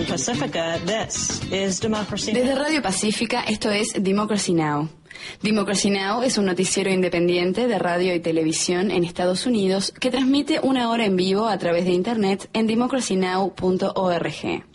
from Pacifica, this is Democracy Now! Desde Radio Pacífica, esto es Democracy Now! Democracy Now! Es un noticiero independiente de radio y televisión en Estados Unidos que transmite una hora en vivo a través de Internet en democracynow.org.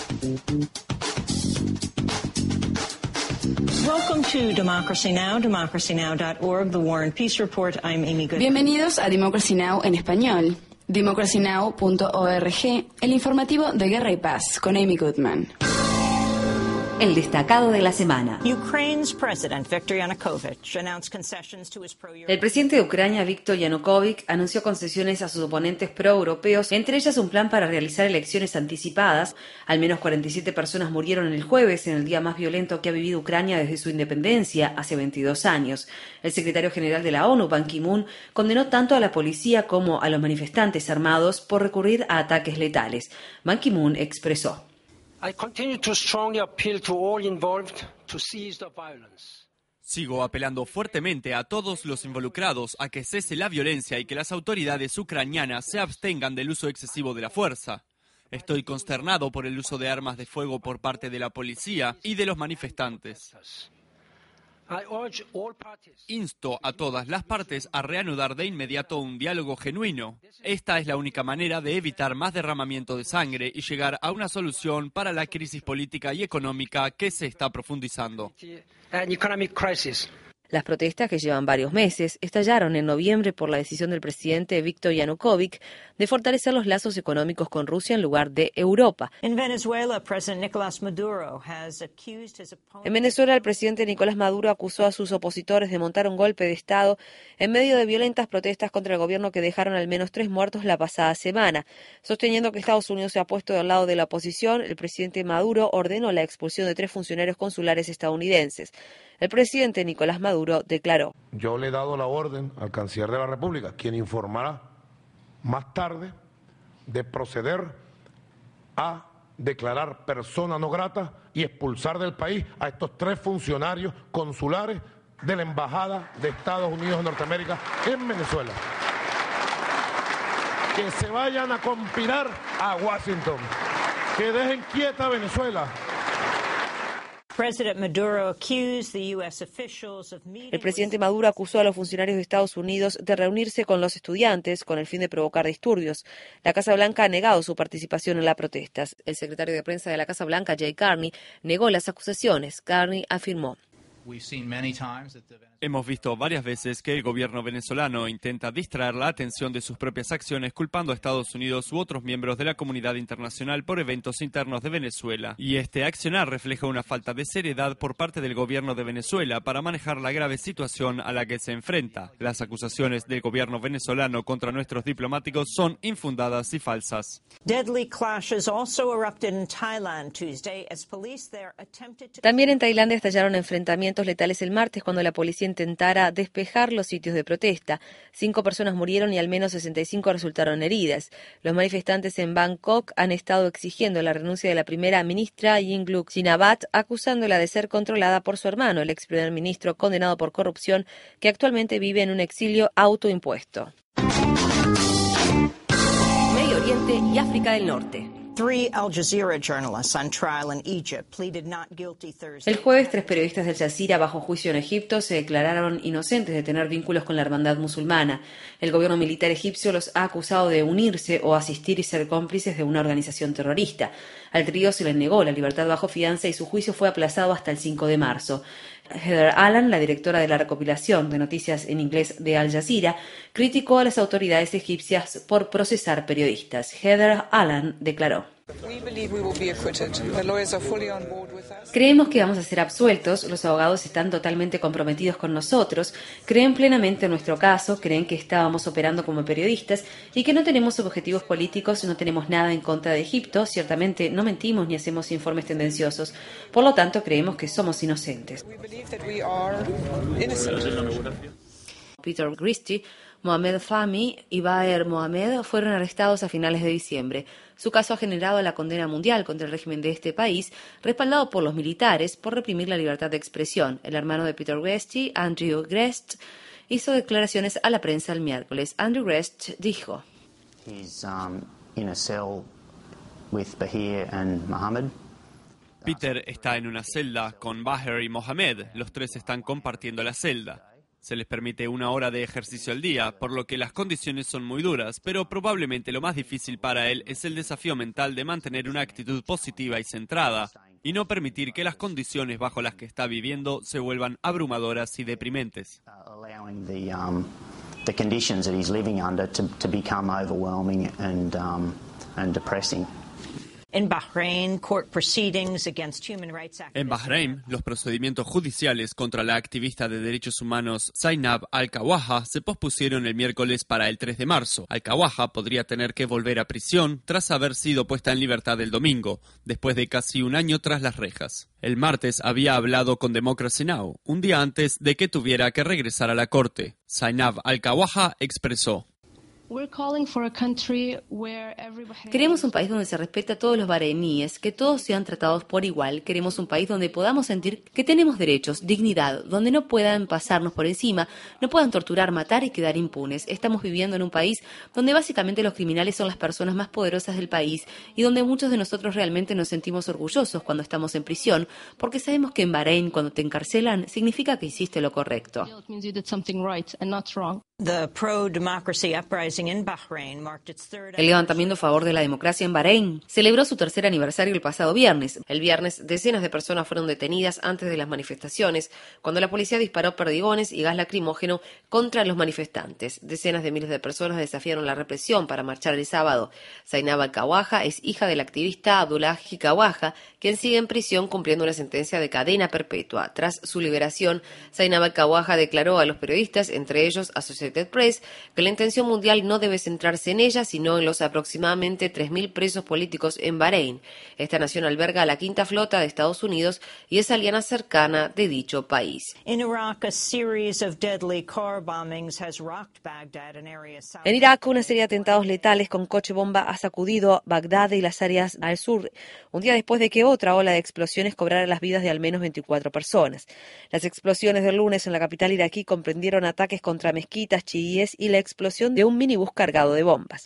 Welcome to Democracy Now!, democracynow.org, The War and Peace Report. I'm Amy Goodman. Bienvenidos a Democracy Now! En español. democracynow.org, el informativo de Guerra y Paz, con Amy Goodman. El destacado de la semana. Ukraine's president, Viktor Yanukovych, announced concessions to his El presidente de Ucrania, Viktor Yanukovych, anunció concesiones a sus oponentes pro-europeos, entre ellas un plan para realizar elecciones anticipadas. Al menos 47 personas murieron el jueves, en el día más violento que ha vivido Ucrania desde su independencia, hace 22 años. El secretario general de la ONU, Ban Ki-moon, condenó tanto a la policía como a los manifestantes armados por recurrir a ataques letales. Ban Ki-moon expresó: Sigo apelando fuertemente a todos los involucrados a que cese la violencia y que las autoridades ucranianas se abstengan del uso excesivo de la fuerza. Estoy consternado por el uso de armas de fuego por parte de la policía y de los manifestantes. Insto a todas las partes a reanudar de inmediato un diálogo genuino. Esta es la única manera de evitar más derramamiento de sangre y llegar a una solución para la crisis política y económica que se está profundizando. Las protestas, que llevan varios meses, estallaron en noviembre por la decisión del presidente Viktor Yanukovych de fortalecer los lazos económicos con Rusia en lugar de Europa. In Venezuela, President Nicolás Maduro has accused his opponents. En Venezuela, el presidente Nicolás Maduro acusó a sus opositores de montar un golpe de Estado en medio de violentas protestas contra el gobierno que dejaron al menos 3 muertos la pasada semana. Sosteniendo que Estados Unidos se ha puesto del lado de la oposición, el presidente Maduro ordenó la expulsión de 3 funcionarios consulares estadounidenses. El presidente Nicolás Maduro declaró: Yo le he dado la orden al canciller de la República, quien informará más tarde, de proceder a declarar persona no grata y expulsar del país a estos 3 funcionarios consulares de la Embajada de Estados Unidos de Norteamérica en Venezuela. Que se vayan a conspirar a Washington, que dejen quieta a Venezuela. El presidente Maduro acusó a los funcionarios de Estados Unidos de reunirse con los estudiantes con el fin de provocar disturbios. La Casa Blanca ha negado su participación en las protestas. El secretario de prensa de la Casa Blanca, Jay Carney, negó las acusaciones. Carney afirmó: Hemos visto varias veces que el gobierno venezolano intenta distraer la atención de sus propias acciones culpando a Estados Unidos u otros miembros de la comunidad internacional por eventos internos de Venezuela. Y este accionar refleja una falta de seriedad por parte del gobierno de Venezuela para manejar la grave situación a la que se enfrenta. Las acusaciones del gobierno venezolano contra nuestros diplomáticos son infundadas y falsas. También en Tailandia estallaron enfrentamientos letales el martes cuando la policía intentara despejar los sitios de protesta. 5 personas murieron y al menos 65 resultaron heridas. Los manifestantes en Bangkok han estado exigiendo la renuncia de la primera ministra Yingluck Shinawatra, acusándola de ser controlada por su hermano, el ex primer ministro condenado por corrupción, que actualmente vive en un exilio autoimpuesto. Medio Oriente y África del Norte. El jueves, 3 periodistas del Al Jazeera bajo juicio en Egipto se declararon inocentes de tener vínculos con la hermandad musulmana. El gobierno militar egipcio los ha acusado de unirse o asistir y ser cómplices de una organización terrorista. Al trío se les negó la libertad bajo fianza y su juicio fue aplazado hasta el 5 de marzo. Heather Allen, la directora de la recopilación de noticias en inglés de Al Jazeera, criticó a las autoridades egipcias por procesar periodistas. Heather Allen declaró: Creemos que vamos a ser absueltos, los abogados están totalmente comprometidos con nosotros, creen plenamente en nuestro caso, creen que estábamos operando como periodistas y que no tenemos objetivos políticos, no tenemos nada en contra de Egipto, ciertamente no mentimos ni hacemos informes tendenciosos, por lo tanto creemos que somos inocentes. Peter Christie, Mohamed Fahmy y Baher Mohamed fueron arrestados a finales de diciembre. Su caso ha generado la condena mundial contra el régimen de este país, respaldado por los militares por reprimir la libertad de expresión. El hermano de Peter Christie, Andrew Grest, hizo declaraciones a la prensa el miércoles. Andrew Grest dijo: Peter está en una celda con Baher y Mohamed. Los tres están compartiendo la celda. Se les permite 1 hora de ejercicio al día, por lo que las condiciones son muy duras, pero probablemente lo más difícil para él es el desafío mental de mantener una actitud positiva y centrada, y no permitir que las condiciones bajo las que está viviendo se vuelvan abrumadoras y deprimentes. En Bahrein, los procedimientos judiciales contra la activista de derechos humanos Zainab Al-Kawaja se pospusieron el miércoles para el 3 de marzo. Al-Kawaja podría tener que volver a prisión tras haber sido puesta en libertad el domingo, después de casi 1 año tras las rejas. El martes había hablado con Democracy Now!, un día antes de que tuviera que regresar a la corte. Zainab Al-Kawaja expresó: Queremos un país donde se respete a todos los bareiníes, que todos sean tratados por igual. Queremos un país donde podamos sentir que tenemos derechos, dignidad, donde no puedan pasarnos por encima, no puedan torturar, matar y quedar impunes. Estamos viviendo en un país donde básicamente los criminales son las personas más poderosas del país y donde muchos de nosotros realmente nos sentimos orgullosos cuando estamos en prisión, porque sabemos que en Bahrein, cuando te encarcelan, significa que hiciste lo correcto. El levantamiento a favor de la democracia en Bahrein celebró su 3er aniversario el pasado viernes. El viernes, decenas de personas fueron detenidas antes de las manifestaciones, cuando la policía disparó perdigones y gas lacrimógeno contra los manifestantes. Decenas de miles de personas desafiaron la represión para marchar el sábado. Zainab Al-Kawaja es hija del activista Abdullahi Kawaja, quien sigue en prisión cumpliendo una sentencia de cadena perpetua. Tras su liberación, Zainab Al-Kawaja declaró a los periodistas, entre ellos Associated Press, que la intención mundial no debe centrarse en ella, sino en los aproximadamente 3.000 presos políticos en Bahrein. Esta nación alberga a la 5ª flota de Estados Unidos y es aliada cercana de dicho país. En Irak, una serie de atentados letales con coche bomba ha sacudido Bagdad y las áreas al sur, un día después de que otra ola de explosiones cobrara las vidas de al menos 24 personas. Las explosiones del lunes en la capital iraquí comprendieron ataques contra mezquitas chiíes y la explosión de un minibús cargado de bombas.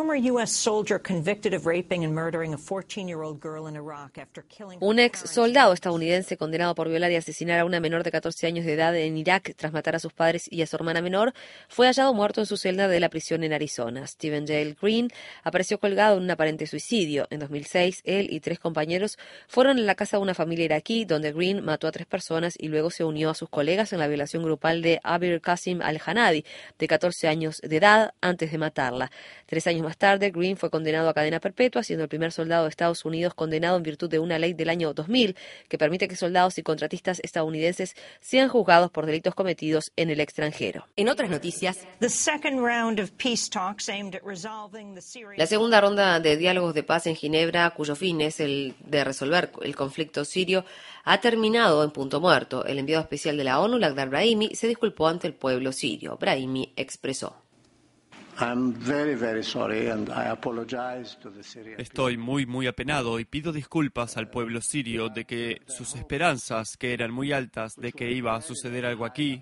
Un ex soldado estadounidense condenado por violar y asesinar a una menor de 14 años de edad en Irak tras matar a sus padres y a su hermana menor fue hallado muerto en su celda de la prisión en Arizona. Stephen J. Green apareció colgado en un aparente suicidio. En 2006, él y 3 compañeros fueron a la casa de una familia iraquí donde Green mató a 3 personas y luego se unió a sus colegas en la violación grupal de Abir Qasim al-Hanadi, de 14 años de edad, antes de matarla. 3 años más tarde, Green fue condenado a cadena perpetua, siendo el primer soldado de Estados Unidos condenado en virtud de una ley del año 2000 que permite que soldados y contratistas estadounidenses sean juzgados por delitos cometidos en el extranjero. En otras noticias, la segunda ronda de diálogos de paz en Ginebra, cuyo fin es el de resolver el conflicto sirio, ha terminado en punto muerto. El enviado especial de la ONU, Lakhdar Brahimi, se disculpó ante el pueblo sirio. Brahimi expresó: Estoy muy apenado y pido disculpas al pueblo sirio de que sus esperanzas, que eran muy altas de que iba a suceder algo aquí,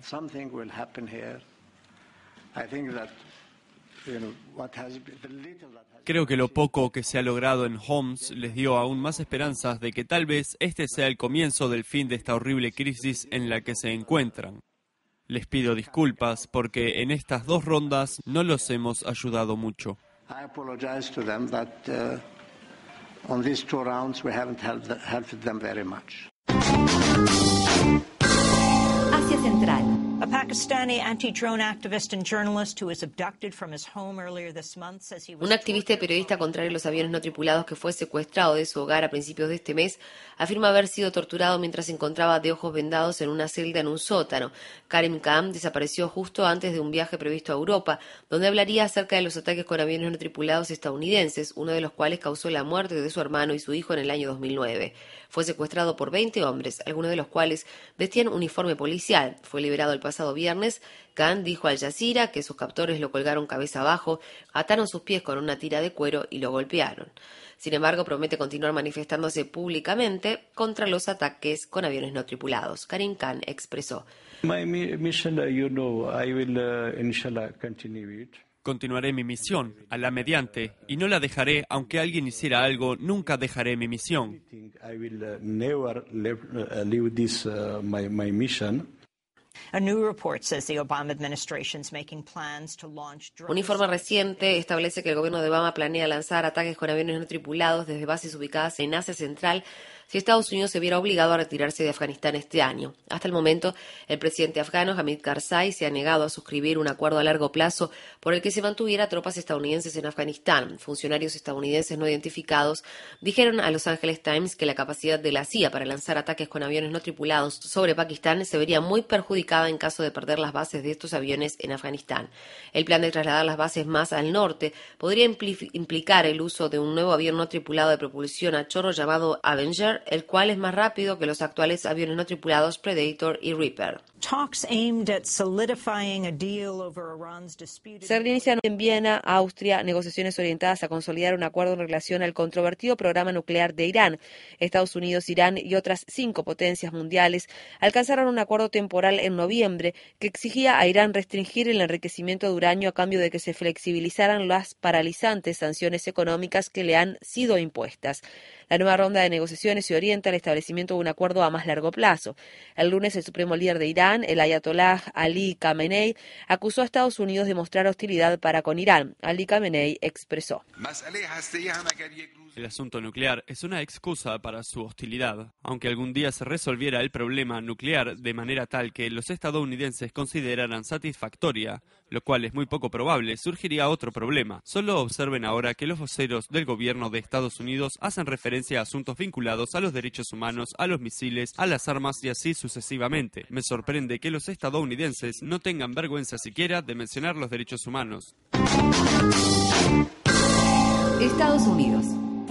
creo que lo poco que se ha logrado en Homs les dio aún más esperanzas de que tal vez este sea el comienzo del fin de esta horrible crisis en la que se encuentran. Les pido disculpas porque en estas 2 rondas no los hemos ayudado mucho. Asia Central. A Pakistani anti-drone activist and journalist who was abducted from his home earlier this month says he was... Un activista y periodista contrario a los aviones no tripulados que fue secuestrado de su hogar a principios de este mes afirma haber sido torturado mientras se encontraba de ojos vendados en una celda en un sótano. Karim Khan desapareció justo antes de un viaje previsto a Europa, donde hablaría acerca de los ataques con aviones no tripulados estadounidenses, uno de los cuales causó la muerte de su hermano y su hijo en el año 2009. Fue secuestrado por 20 hombres, algunos de los cuales vestían uniforme policial. Fue liberado el pasado viernes. Khan dijo a Al Jazeera que sus captores lo colgaron cabeza abajo, ataron sus pies con una tira de cuero y lo golpearon. Sin embargo, promete continuar manifestándose públicamente contra los ataques con aviones no tripulados. Karim Khan expresó: Continuaré mi misión, a la mediante, y no la dejaré, aunque alguien hiciera algo, nunca dejaré mi misión. I will never leave this my mission. Un informe reciente establece que el gobierno de Obama planea lanzar ataques con aviones no tripulados desde bases ubicadas en Asia Central si Estados Unidos se viera obligado a retirarse de Afganistán este año. Hasta el momento, el presidente afgano Hamid Karzai se ha negado a suscribir un acuerdo a largo plazo por el que se mantuviera tropas estadounidenses en Afganistán. Funcionarios estadounidenses no identificados dijeron a Los Angeles Times que la capacidad de la CIA para lanzar ataques con aviones no tripulados sobre Pakistán se vería muy perjudicada en caso de perder las bases de estos aviones en Afganistán. El plan de trasladar las bases más al norte podría implicar el uso de un nuevo avión no tripulado de propulsión a chorro llamado Avenger, el cual es más rápido que los actuales aviones no tripulados Predator y Reaper. Se reinician en Viena, Austria, negociaciones orientadas a consolidar un acuerdo en relación al controvertido programa nuclear de Irán. Estados Unidos, Irán y otras 5 potencias mundiales alcanzaron un acuerdo temporal en noviembre que exigía a Irán restringir el enriquecimiento de uranio a cambio de que se flexibilizaran las paralizantes sanciones económicas que le han sido impuestas. La nueva ronda de negociaciones se orienta al establecimiento de un acuerdo a más largo plazo. El lunes, el supremo líder de Irán, el ayatolá Ali Khamenei, acusó a Estados Unidos de mostrar hostilidad para con Irán. Ali Khamenei expresó: El asunto nuclear es una excusa para su hostilidad. Aunque algún día se resolviera el problema nuclear de manera tal que los estadounidenses consideraran satisfactoria, lo cual es muy poco probable, surgiría otro problema. Solo observen ahora que los voceros del gobierno de Estados Unidos hacen referencia a asuntos vinculados a los derechos humanos, a los misiles, a las armas y así sucesivamente. Me sorprende que los estadounidenses no tengan vergüenza siquiera de mencionar los derechos humanos. Estados Unidos.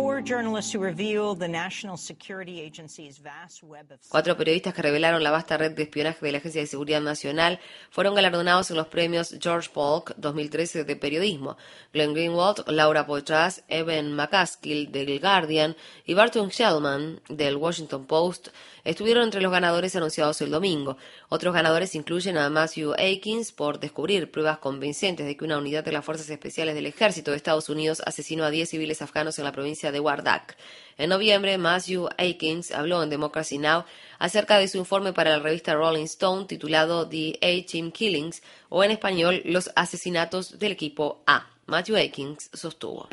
4 periodistas que revelaron la vasta red de espionaje de la Agencia de Seguridad Nacional fueron galardonados en los premios George Polk 2013 de periodismo. Glenn Greenwald, Laura Poitras, Evan McCaskill del Guardian y Barton Shellman del Washington Post estuvieron entre los ganadores anunciados el domingo. Otros ganadores incluyen a Matthew Akins por descubrir pruebas convincentes de que una unidad de las Fuerzas Especiales del Ejército de Estados Unidos asesinó a 10 civiles afganos en la provincia de Wardak. En noviembre, Matthew Akins habló en Democracy Now! Acerca de su informe para la revista Rolling Stone titulado The A-Team Killings, o en español, Los asesinatos del equipo A. Matthew Akins sostuvo: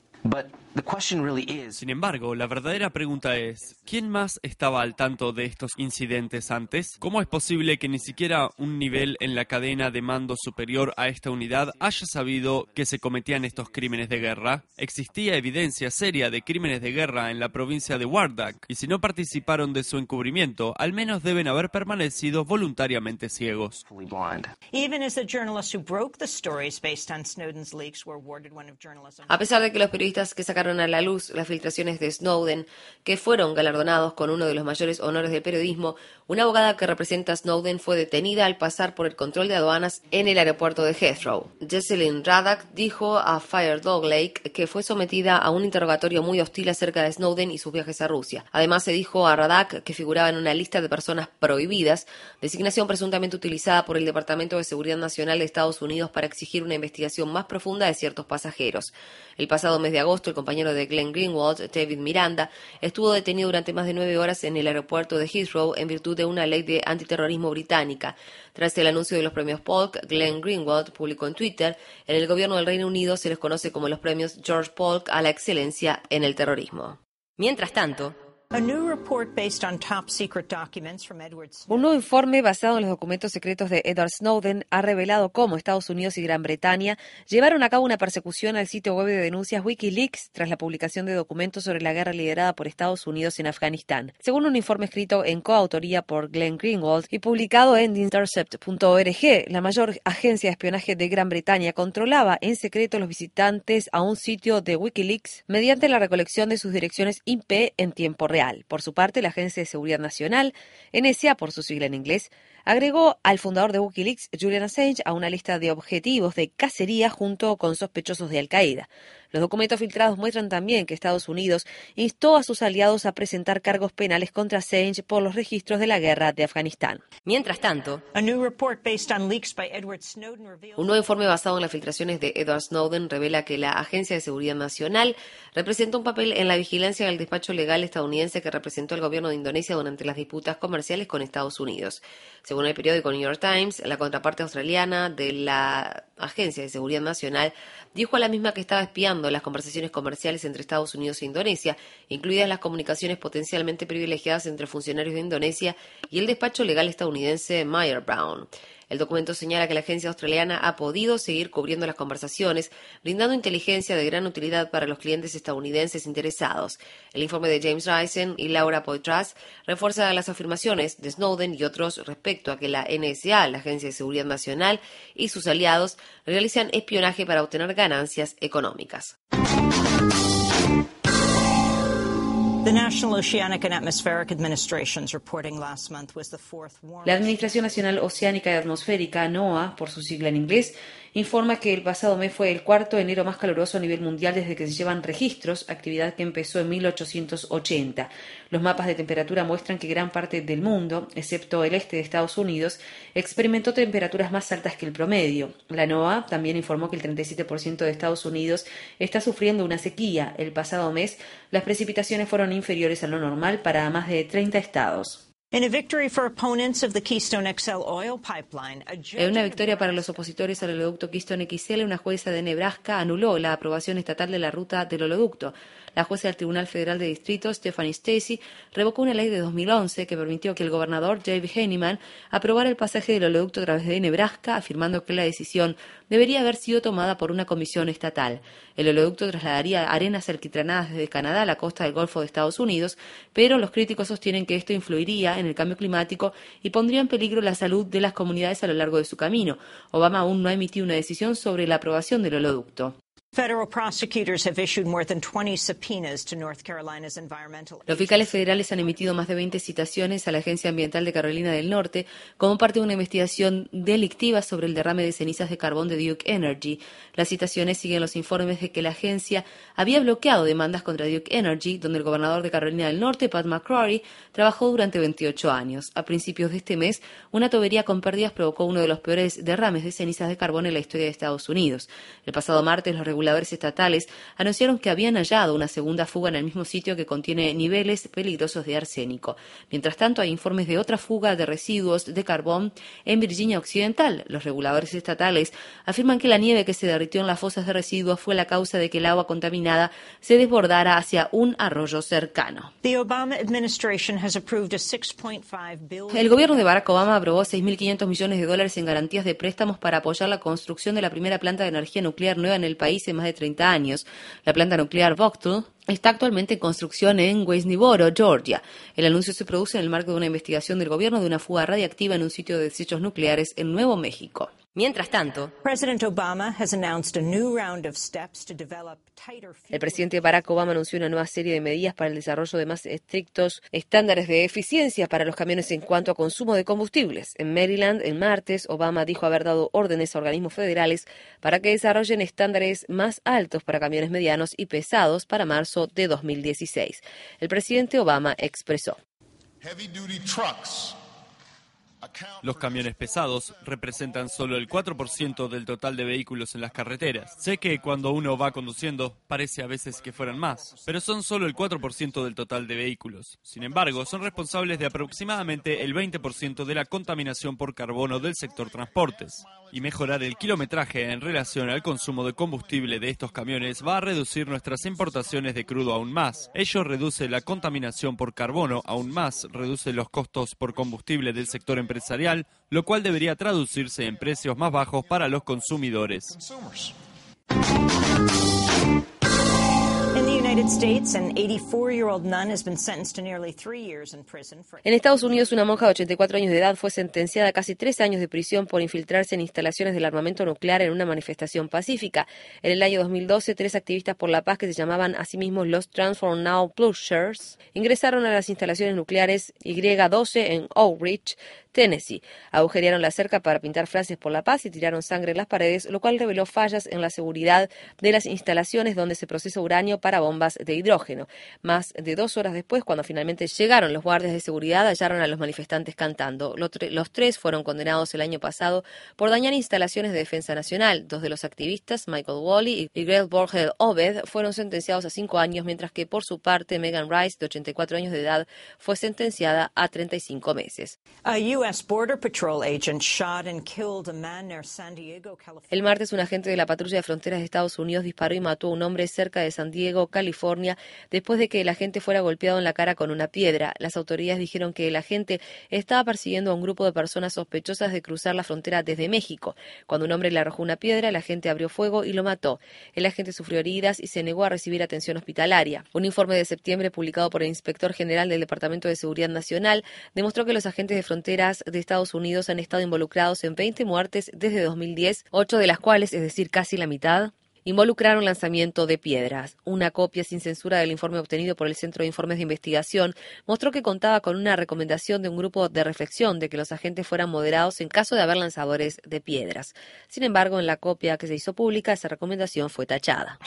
Sin embargo, la verdadera pregunta es, ¿quién más estaba al tanto de estos incidentes antes? ¿Cómo es posible que ni siquiera un nivel en la cadena de mando superior a esta unidad haya sabido que se cometían estos crímenes de guerra? Existía evidencia seria de crímenes de guerra en la provincia de Wardak, y si no participaron de su encubrimiento, al menos deben haber permanecido voluntariamente ciegos. A pesar de que los periodistas que sacaron a la luz las filtraciones de Snowden, que fueron galardonados con uno de los mayores honores del periodismo, una abogada que representa a Snowden fue detenida al pasar por el control de aduanas en el aeropuerto de Heathrow. Jesselyn Radack dijo a Fire Dog Lake que fue sometida a un interrogatorio muy hostil acerca de Snowden y sus viajes a Rusia. Además, se dijo a Radack que figuraba en una lista de personas prohibidas, designación presuntamente utilizada por el Departamento de Seguridad Nacional de Estados Unidos para exigir una investigación más profunda de ciertos pasajeros. El pasado mes de agosto, el compañero de Glenn Greenwald, David Miranda, estuvo detenido durante más de 9 horas en el aeropuerto de Heathrow en virtud de una ley de antiterrorismo británica. Tras el anuncio de los premios Polk, Glenn Greenwald publicó en Twitter: en el gobierno del Reino Unido se les conoce como los premios George Polk a la excelencia en el terrorismo. Mientras tanto, Un nuevo informe basado en los documentos secretos de Edward Snowden ha revelado cómo Estados Unidos y Gran Bretaña llevaron a cabo una persecución al sitio web de denuncias WikiLeaks tras la publicación de documentos sobre la guerra liderada por Estados Unidos en Afganistán. Según un informe escrito en coautoría por Glenn Greenwald y publicado en TheIntercept.org, la mayor agencia de espionaje de Gran Bretaña controlaba en secreto los visitantes a un sitio de WikiLeaks mediante la recolección de sus direcciones IP en tiempo real. Por su parte, la Agencia de Seguridad Nacional, NSA por su sigla en inglés, agregó al fundador de Wikileaks, Julian Assange, a una lista de objetivos de cacería junto con sospechosos de Al-Qaeda. Los documentos filtrados muestran también que Estados Unidos instó a sus aliados a presentar cargos penales contra Assange por los registros de la guerra de Afganistán. Mientras tanto, un nuevo informe basado en las filtraciones de Edward Snowden revela que la Agencia de Seguridad Nacional representó un papel en la vigilancia del despacho legal estadounidense que representó al gobierno de Indonesia durante las disputas comerciales con Estados Unidos. Según el periódico New York Times, la contraparte australiana de la Agencia de Seguridad Nacional dijo a la misma que estaba espiando las conversaciones comerciales entre Estados Unidos e Indonesia, incluidas las comunicaciones potencialmente privilegiadas entre funcionarios de Indonesia y el despacho legal estadounidense Mayer Brown. El documento señala que la agencia australiana ha podido seguir cubriendo las conversaciones, brindando inteligencia de gran utilidad para los clientes estadounidenses interesados. El informe de James Risen y Laura Poitras refuerza las afirmaciones de Snowden y otros respecto a que la NSA, la Agencia de Seguridad Nacional, y sus aliados realizan espionaje para obtener ganancias económicas. La Administración Nacional Oceánica y Atmosférica, NOAA, por su sigla en inglés, informa que el pasado mes fue el cuarto enero más caluroso a nivel mundial desde que se llevan registros, actividad que empezó en 1880. Los mapas de temperatura muestran que gran parte del mundo, excepto el este de Estados Unidos, experimentó temperaturas más altas que el promedio. La NOAA también informó que el 37% de Estados Unidos está sufriendo una sequía. El pasado mes, las precipitaciones fueron inferiores a lo normal para más de 30 estados. En una victoria para los opositores al oleoducto Keystone XL, una jueza de Nebraska anuló la aprobación estatal de la ruta del oleoducto. La jueza del Tribunal Federal de Distrito, Stephanie Stacey, revocó una ley de 2011 que permitió que el gobernador Jay Heinemann aprobara el pasaje del oleoducto a través de Nebraska, afirmando que la decisión debería haber sido tomada por una comisión estatal. El oleoducto trasladaría arenas alquitranadas desde Canadá a la costa del Golfo de Estados Unidos, pero los críticos sostienen que esto influiría en el cambio climático y pondría en peligro la salud de las comunidades a lo largo de su camino. Obama aún no ha emitido una decisión sobre la aprobación del oleoducto. Los fiscales federales han emitido más de 20 citaciones a la Agencia Ambiental de Carolina del Norte como parte de una investigación delictiva sobre el derrame de cenizas de carbón de Duke Energy. Las citaciones siguen los informes de que la agencia había bloqueado demandas contra Duke Energy, donde el gobernador de Carolina del Norte, Pat McCrory, trabajó durante 28 años. A principios de este mes, una tubería con pérdidas provocó uno de los peores derrames de cenizas de carbón en la historia de Estados Unidos. El pasado martes, los reguladores estatales anunciaron que habían hallado una segunda fuga en el mismo sitio que contiene niveles peligrosos de arsénico. Mientras tanto, hay informes de otra fuga de residuos de carbón en Virginia Occidental. Los reguladores estatales afirman que la nieve que se derritió en las fosas de residuos fue la causa de que el agua contaminada se desbordara hacia un arroyo cercano. El gobierno de Barack Obama aprobó $6.500 millones en garantías de préstamos para apoyar la construcción de la primera planta de energía nuclear nueva en el país en más de 30 años. La planta nuclear Vogtle está actualmente en construcción en Westboro, Georgia. El anuncio se produce en el marco de una investigación del gobierno de una fuga radiactiva en un sitio de desechos nucleares en Nuevo México. Mientras tanto, el presidente Barack Obama anunció una nueva serie de medidas para el desarrollo de más estrictos estándares de eficiencia para los camiones en cuanto a consumo de combustibles. En Maryland, el martes, Obama dijo haber dado órdenes a organismos federales para que desarrollen estándares más altos para camiones medianos y pesados para marzo de 2016. El presidente Obama expresó: los camiones pesados representan solo el 4% del total de vehículos en las carreteras. Sé que cuando uno va conduciendo parece a veces que fueran más, pero son solo el 4% del total de vehículos. Sin embargo, son responsables de aproximadamente el 20% de la contaminación por carbono del sector transportes. Y mejorar el kilometraje en relación al consumo de combustible de estos camiones va a reducir nuestras importaciones de crudo aún más. Ello reduce la contaminación por carbono aún más, reduce los costos por combustible del sector empresarial, lo cual debería traducirse en precios más bajos para los consumidores. En Estados Unidos, una monja de 84 años de edad fue sentenciada a casi 3 años de prisión por infiltrarse en instalaciones del armamento nuclear en una manifestación pacífica. En el año 2012, 3 activistas por la paz que se llamaban a sí mismos los Transform Now Plushers ingresaron a las instalaciones nucleares Y-12 en Oak Ridge, Tennessee. Agujerearon la cerca para pintar frases por la paz y tiraron sangre en las paredes, lo cual reveló fallas en la seguridad de las instalaciones donde se procesa uranio para bombas de hidrógeno. Más de 2 horas después, cuando finalmente llegaron los guardias de seguridad, hallaron a los manifestantes cantando. Los 3 fueron condenados el año pasado por dañar instalaciones de defensa nacional. 2 de los activistas, Michael Wally y Greg Borgel Obed, fueron sentenciados a 5 años, mientras que por su parte Megan Rice, de 84 años de edad, fue sentenciada a 35 meses. El martes, un agente de la patrulla de fronteras de Estados Unidos disparó y mató a un hombre cerca de San Diego, California, después de que el agente fuera golpeado en la cara con una piedra. Las autoridades dijeron que el agente estaba persiguiendo a un grupo de personas sospechosas de cruzar la frontera desde México. Cuando un hombre le arrojó una piedra, el agente abrió fuego y lo mató. El agente sufrió heridas y se negó a recibir atención hospitalaria. Un informe de septiembre publicado por el inspector general del Departamento de Seguridad Nacional demostró que los agentes de fronteras de Estados Unidos han estado involucrados en 20 muertes desde 2010, 8 de las cuales, es decir, casi la mitad, involucraron lanzamiento de piedras. Una copia sin censura del informe obtenido por el Centro de Informes de Investigación mostró que contaba con una recomendación de un grupo de reflexión de que los agentes fueran moderados en caso de haber lanzadores de piedras. Sin embargo, en la copia que se hizo pública, esa recomendación fue tachada.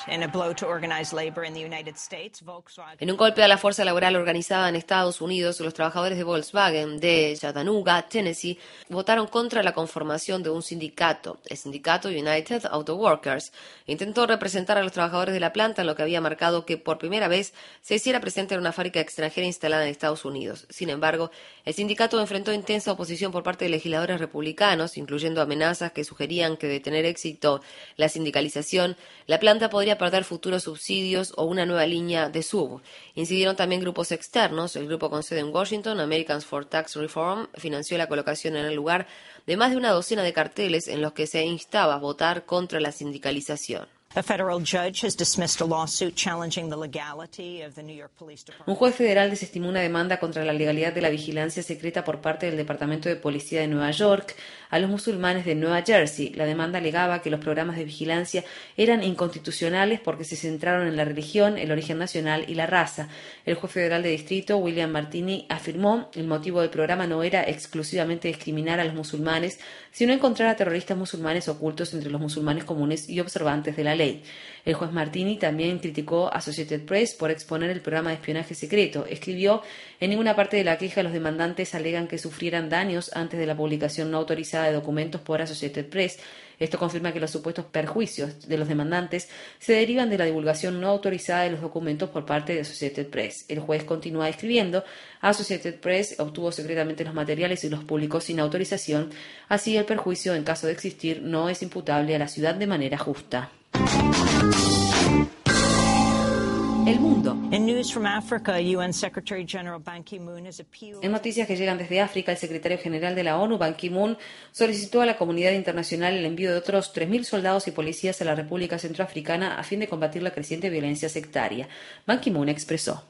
En un golpe a la fuerza laboral organizada en Estados Unidos, los trabajadores de Volkswagen de Chattanooga, Tennessee, votaron contra la conformación de un sindicato, el sindicato United Auto Workers. Intentó representar a los trabajadores de la planta, en lo que había marcado que por primera vez se hiciera presente en una fábrica extranjera instalada en Estados Unidos. Sin embargo, el sindicato enfrentó intensa oposición por parte de legisladores republicanos, incluyendo amenazas que sugerían que de tener éxito la sindicalización, la planta podría perder futuros subsidios o una nueva línea de sub. Incidieron también grupos externos. El grupo con sede en Washington, Americans for Tax Reform, financió la colocación en el lugar de más de una docena de carteles en los que se instaba a votar contra la sindicalización. Un juez federal desestimó una demanda contra la legalidad de la vigilancia secreta por parte del Departamento de Policía de Nueva York a los musulmanes de Nueva Jersey. La demanda alegaba que los programas de vigilancia eran inconstitucionales porque se centraron en la religión, el origen nacional y la raza. El juez federal de distrito, William Martini, afirmó que el motivo del programa no era exclusivamente discriminar a los musulmanes, sino encontrar a terroristas musulmanes ocultos entre los musulmanes comunes y observantes de la ley. El juez Martini también criticó a Associated Press por exponer el programa de espionaje secreto. Escribió: en ninguna parte de la queja los demandantes alegan que sufrieran daños antes de la publicación no autorizada de documentos por Associated Press. Esto confirma que los supuestos perjuicios de los demandantes se derivan de la divulgación no autorizada de los documentos por parte de Associated Press. El juez continúa escribiendo: Associated Press obtuvo secretamente los materiales y los publicó sin autorización. Así, el perjuicio, en caso de existir, no es imputable a la ciudad de manera justa. El mundo. En noticias que llegan desde África, el secretario general de la ONU, Ban Ki-moon, solicitó a la comunidad internacional el envío de otros 3.000 soldados y policías a la República Centroafricana a fin de combatir la creciente violencia sectaria. Ban Ki-moon expresó: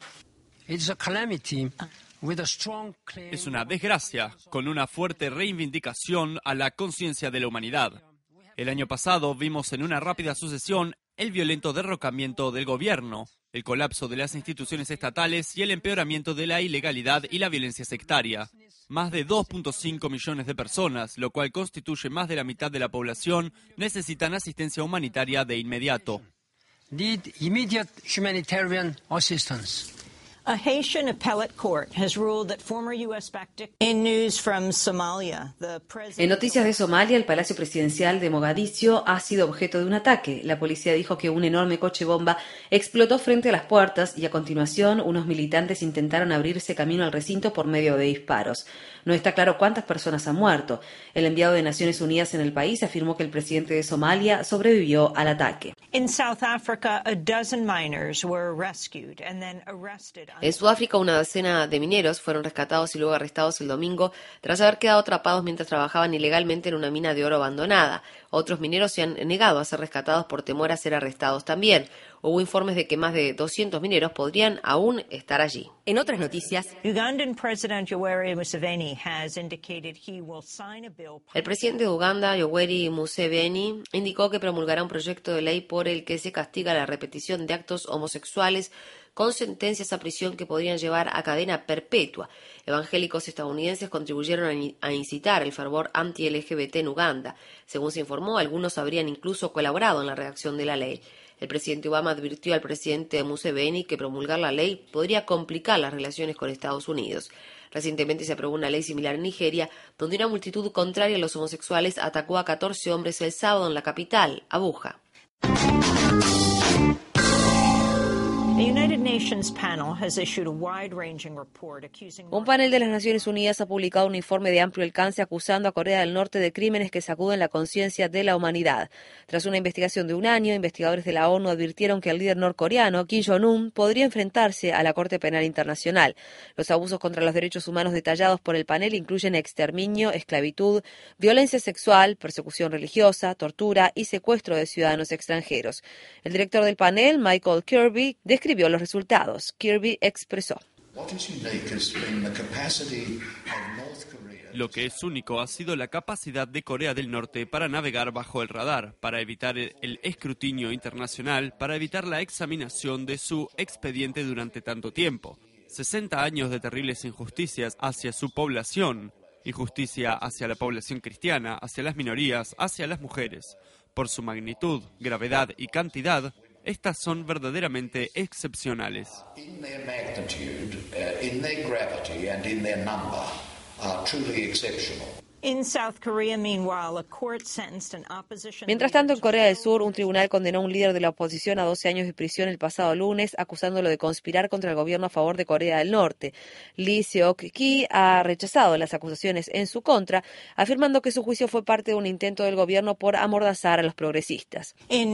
es una desgracia, con una fuerte reivindicación a la conciencia de la humanidad. El año pasado vimos en una rápida sucesión el violento derrocamiento del gobierno, el colapso de las instituciones estatales y el empeoramiento de la ilegalidad y la violencia sectaria. Más de 2.5 millones de personas, lo cual constituye más de la mitad de la población, necesitan asistencia humanitaria de inmediato. Need immediate humanitarian assistance. A Haitian appellate court has ruled that former U.S. In news from Somalia, En noticias de Somalia, el Palacio Presidencial de Mogadiscio ha sido objeto de un ataque. La policía dijo que un enorme coche bomba explotó frente a las puertas y a continuación unos militantes intentaron abrirse camino al recinto por medio de disparos. No está claro cuántas personas han muerto. El enviado de Naciones Unidas en el país afirmó que el presidente de Somalia sobrevivió al ataque. In South Africa, a dozen miners were rescued and then arrested. En Sudáfrica, una docena de mineros fueron rescatados y luego arrestados el domingo tras haber quedado atrapados mientras trabajaban ilegalmente en una mina de oro abandonada. Otros mineros se han negado a ser rescatados por temor a ser arrestados también. Hubo informes de que más de 200 mineros podrían aún estar allí. En otras noticias, Ugandan President Yoweri Museveni has indicated he will sign a bill. El presidente de Uganda, Yoweri Museveni, indicó que promulgará un proyecto de ley por el que se castiga la repetición de actos homosexuales con sentencias a prisión que podrían llevar a cadena perpetua. Evangélicos estadounidenses contribuyeron a incitar el fervor anti-LGBT en Uganda. Según se informó, algunos habrían incluso colaborado en la redacción de la ley. El presidente Obama advirtió al presidente Museveni que promulgar la ley podría complicar las relaciones con Estados Unidos. Recientemente se aprobó una ley similar en Nigeria, donde una multitud contraria a los homosexuales atacó a 14 hombres el sábado en la capital, Abuja. Un panel de las Naciones Unidas ha publicado un informe de amplio alcance acusando a Corea del Norte de crímenes que sacuden la conciencia de la humanidad. Tras una investigación de un año, investigadores de la ONU advirtieron que el líder norcoreano, Kim Jong-un, podría enfrentarse a la Corte Penal Internacional. Los abusos contra los derechos humanos detallados por el panel incluyen exterminio, esclavitud, violencia sexual, persecución religiosa, tortura y secuestro de ciudadanos extranjeros. El director del panel, Michael Kirby, describió los resultados. Kirby expresó: lo que es único ha sido la capacidad de Corea del Norte para navegar bajo el radar, para evitar el escrutinio internacional, para evitar la examinación de su expediente durante tanto tiempo. 60 años de terribles injusticias hacia su población, injusticia hacia la población cristiana, hacia las minorías, hacia las mujeres. Por su magnitud, gravedad y cantidad, estas son verdaderamente excepcionales. Mientras tanto, en Corea del Sur, un tribunal condenó a un líder de la oposición a 12 años de prisión el pasado lunes, acusándolo de conspirar contra el gobierno a favor de Corea del Norte. Lee Seok-ki ha rechazado las acusaciones en su contra, afirmando que su juicio fue parte de un intento del gobierno por amordazar a los progresistas. En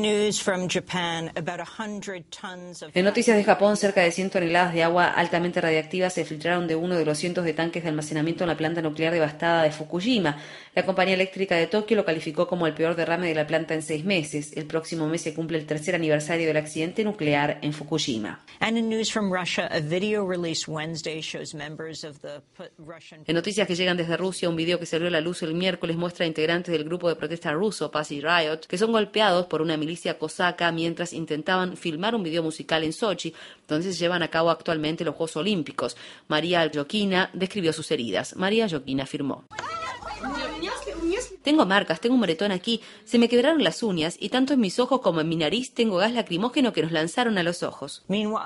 noticias de Japón, cerca de 100 toneladas de agua altamente radiactiva se filtraron de uno de los cientos de tanques de almacenamiento en la planta nuclear devastada de Fukushima. La compañía eléctrica de Tokio lo calificó como el peor derrame de la planta en 6 meses. El próximo mes se cumple el tercer aniversario del accidente nuclear en Fukushima. En noticias que llegan desde Rusia, un video que salió a la luz el miércoles muestra a integrantes del grupo de protesta ruso Pussy Riot que son golpeados por una milicia cosaca mientras intentaban filmar un video musical en Sochi, donde se llevan a cabo actualmente los Juegos Olímpicos. María Yokina describió sus heridas. María Yokina afirmó: tengo marcas, tengo un moretón aquí, se me quebraron las uñas y tanto en mis ojos como en mi nariz tengo gas lacrimógeno que nos lanzaron a los ojos.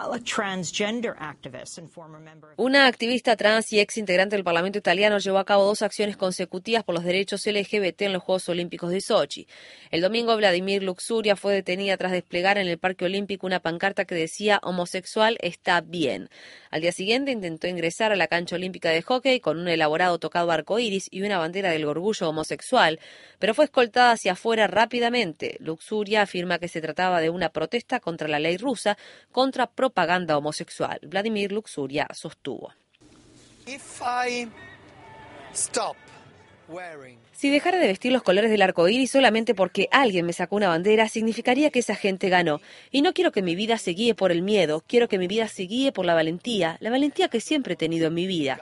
Una activista trans y ex integrante del Parlamento italiano llevó a cabo 2 acciones consecutivas por los derechos LGBT en los Juegos Olímpicos de Sochi. El domingo, Vladimir Luxuria fue detenida tras desplegar en el Parque Olímpico una pancarta que decía "homosexual está bien". Al día siguiente intentó ingresar a la cancha olímpica de hockey con un elaborado tocado arcoíris y una bandera del orgullo homosexual, pero fue escoltada hacia afuera rápidamente. Luxuria afirma que se trataba de una protesta contra la ley rusa contra propaganda homosexual. Vladimir Luxuria sostuvo: si dejara de vestir los colores del arco iris solamente porque alguien me sacó una bandera, significaría que esa gente ganó. Y no quiero que mi vida se guíe por el miedo, quiero que mi vida se guíe por la valentía que siempre he tenido en mi vida.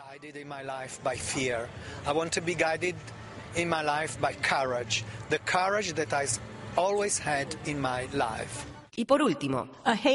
Y por último,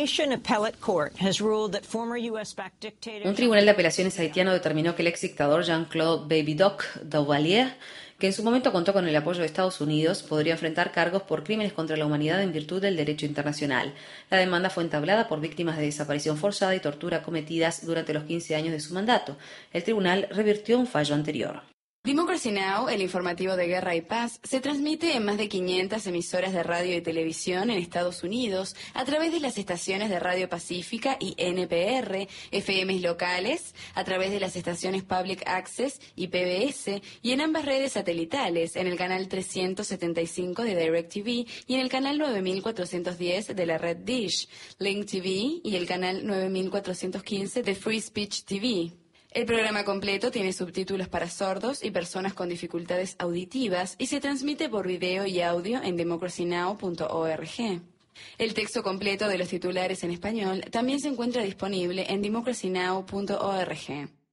un tribunal de apelaciones haitiano determinó que el ex dictador Jean-Claude Baby Doc Duvalier, que en su momento contó con el apoyo de Estados Unidos, podría enfrentar cargos por crímenes contra la humanidad en virtud del derecho internacional. La demanda fue entablada por víctimas de desaparición forzada y tortura cometidas durante los 15 años de su mandato. El tribunal revirtió un fallo anterior. Democracy Now!, el informativo de guerra y paz, se transmite en más de 500 emisoras de radio y televisión en Estados Unidos a través de las estaciones de Radio Pacífica y NPR, FMs locales, a través de las estaciones Public Access y PBS, y en ambas redes satelitales, en el canal 375 de DirecTV y en el canal 9410 de la red Dish, Link TV y el canal 9415 de Free Speech TV. El programa completo tiene subtítulos para sordos y personas con dificultades auditivas y se transmite por video y audio en democracynow.org. El texto completo de los titulares en español también se encuentra disponible en democracynow.org.